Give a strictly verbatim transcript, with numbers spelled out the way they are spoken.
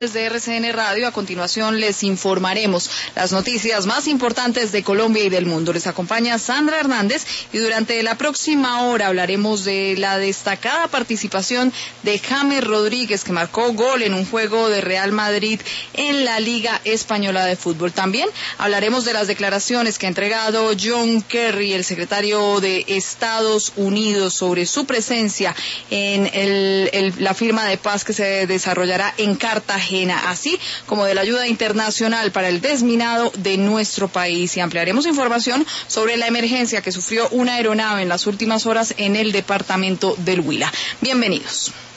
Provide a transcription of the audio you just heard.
Desde R C N Radio, a continuación les informaremos las noticias más importantes de Colombia y del mundo. Les acompaña Sandra Hernández y durante la próxima hora hablaremos de la destacada participación de James Rodríguez, que marcó gol en un juego de Real Madrid en la Liga Española de Fútbol. También hablaremos de las declaraciones que ha entregado John Kerry, el secretario de Estados Unidos, sobre su presencia en el, el, la firma de paz que se desarrollará en Cartagena, así como de la ayuda internacional para el desminado de nuestro país. Y ampliaremos información sobre la emergencia que sufrió una aeronave en las últimas horas en el departamento del Huila. Bienvenidos.